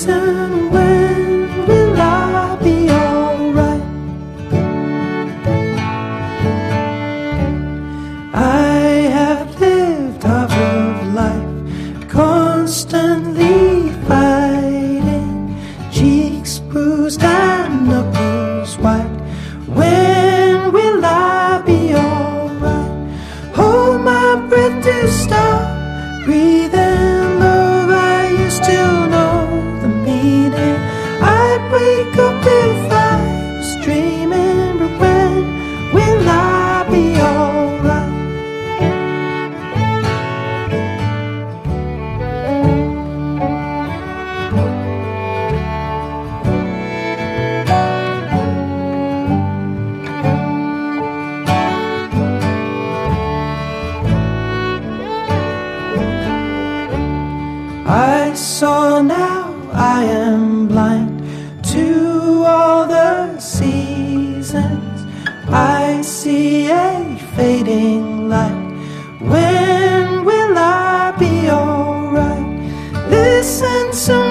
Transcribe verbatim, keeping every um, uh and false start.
reason. When will I be alright? I have lived half of life constantly fighting, cheeks bruised and knuckles white. When will I be alright? Hold my breath to stop breathing. Love, I used to know the meaning. I'd wake up if I was dreaming. But when will I be alright? I saw, now I am blind to all the seasons. I see a fading light. When will I be alright? Listen to